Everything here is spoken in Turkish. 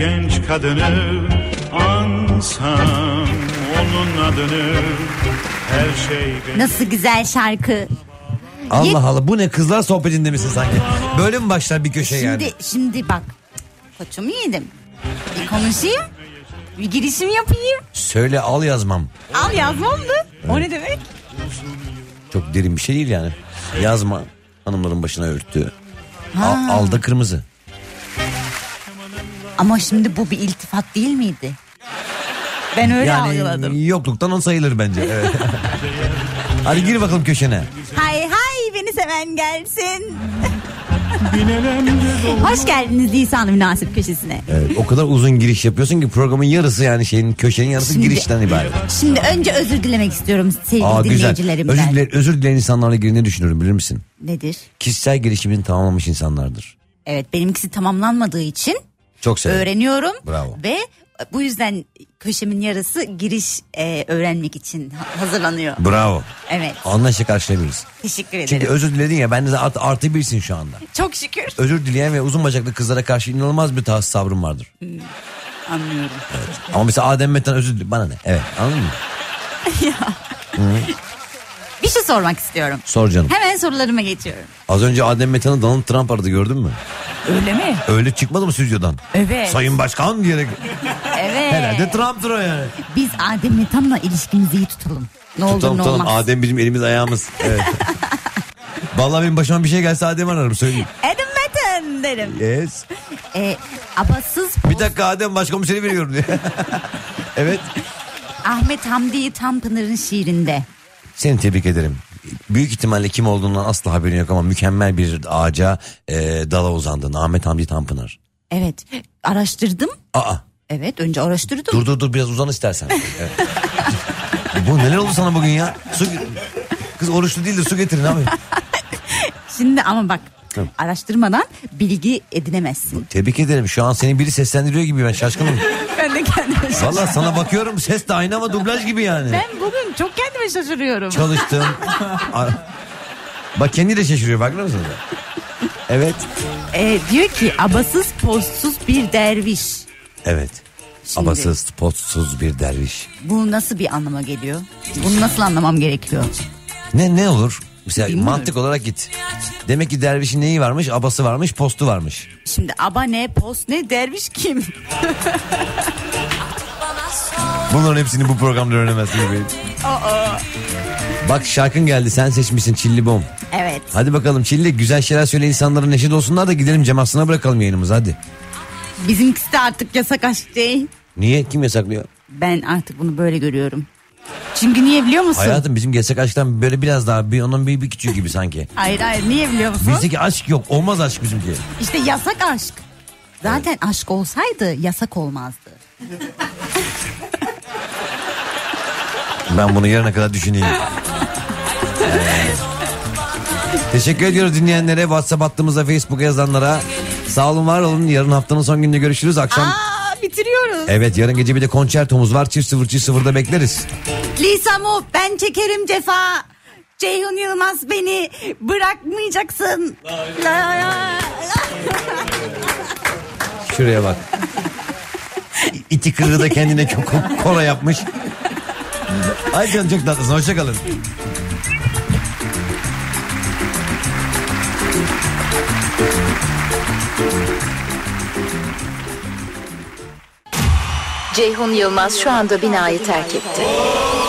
genç kadını ansam onun adını her şey... Nasıl güzel şarkı. Allah Allah, bu ne, kızlar sohbetinde misin sanki? Böyle mi başlar bir köşe yani? Şimdi bak, koçumu yedim. Bir konuşayım, bir girişim yapayım. Söyle, al yazmam. Al yazmam mı? Evet. O ne demek? Çok derin bir şey değil yani. Yazma, hanımların başına örttü. Alda kırmızı. Ama şimdi bu bir iltifat değil miydi? Ben öyle algıladım. Yokluktan o sayılır bence. Evet. Hadi gir bakalım köşene. Hay beni seven gelsin. Hoş geldiniz lisan-ı münasip köşesine. Evet, o kadar uzun giriş yapıyorsun ki programın yarısı, yani köşenin yarısı girişten ibaret. Şimdi önce özür dilemek istiyorum sevgili dinleyicilerimden. Özür dileyen insanlarla ilgili ne düşünüyorum bilir misin? Nedir? Kişisel gelişimini tamamlamış insanlardır. Evet, benimkisi tamamlanmadığı için çok öğreniyorum. Bravo. Ve bu yüzden köşemin yarısı giriş öğrenmek için hazırlanıyor. Bravo. Evet. Anlayışla karşılayabiliriz. Teşekkür ederim. Çünkü özür diledin ya, bende de artı birsin şu anda. Çok şükür. Özür dileyen ve uzun bacaklı kızlara karşı inanılmaz bir tahassüs sabrım vardır. Anlıyorum. Evet. Ama mesela Adem Metan özür dilerim. Bana ne? Evet, anladın mı? Ya. Bir şey sormak istiyorum. Sor canım. Hemen sorularıma geçiyorum. Az önce Adem Metan'ı Donald Trump aradı, gördün mü? Öyle mi? Öyle çıkmadı mı stüdyodan? Evet. Sayın Başkan diyerek. Evet. Herhalde Trump'tır o yani. Biz Adem Metan'la ilişkimizi iyi tutalım. Ne olur ne olmaz. Adem bizim elimiz ayağımız. Evet. Vallahi benim başıma bir şey gelse Adem'i ararım, söyleyeyim. Adem Metan derim. Yes. Abasız. Bir dakika Adem, başkomiseri veriyorum diye. Evet. Ahmet Hamdi Tanpınar'ın şiirinde. Seni tebrik ederim. Büyük ihtimalle kim olduğundan asla haberin yok ama mükemmel bir ağaca dala uzandın. Ahmet Hamdi Tanpınar. Evet. Araştırdım. Evet, önce araştırdım. Dur biraz uzan istersen. Evet. Bu neler oldu sana bugün ya? Kız oruçlu değildir, su getirin abi. Şimdi ama bak, araştırmadan bilgi edinemezsin. Tebrik ederim. Şu an seni biri seslendiriyor gibi, ben şaşkınım. Ben de kendime şaşırıyorum. Valla sana bakıyorum, ses de aynı ama dublaj gibi yani. Ben bugün çok kendime şaşırıyorum. Çalıştım. Bak kendi de şaşırıyor, farkında mısınız? Evet. Diyor ki abasız postsuz bir derviş. Evet. Şimdi, abasız postsuz bir derviş. Bu nasıl bir anlama geliyor? Bunu nasıl anlamam gerekiyor? Ne olur? Mesela bilmiyorum. Mantık olarak git. Demek ki dervişin neyi varmış? Abası varmış, postu varmış. Şimdi aba ne, post ne, derviş kim? Bunların hepsini bu programda öğrenemezsiniz benim. Bak şarkın geldi, sen seçmişsin, Çilli Bom. Evet. Hadi bakalım Çilli, güzel şeyler söyle, insanlara neşe dolsunlar da gidelim Cem Aslan'a bırakalım yayınımızı, hadi. Bizimkisi de artık yasak aşk değil. Niye? Kim yasaklıyor? Ben artık bunu böyle görüyorum. Çünkü niye biliyor musun? Hayatım, bizim yasak aşktan böyle biraz daha onun bir küçüğü gibi sanki. Hayır niye biliyor musun? Bizdeki aşk yok, olmaz aşk bizimki. İşte yasak aşk. Zaten aşk olsaydı yasak olmazdı. Ben bunu yarına kadar düşüneyim. Teşekkür ediyoruz dinleyenlere, WhatsApp hattımıza, Facebook'a yazanlara. Sağ olun, var olun. Yarın haftanın son gününde görüşürüz. Akşam bitiriyoruz. Evet, yarın gece bir de konçertomuz var. 00:00'da bekleriz. Lisamu, ben çekerim cefa. Ceyhun Yılmaz, beni bırakmayacaksın. Şuraya bak. İti kırığı da kendine kola yapmış. Ay canım, çok tatlısın. Hoşçakalın. Ceyhun Yılmaz şu anda binayı terk etti.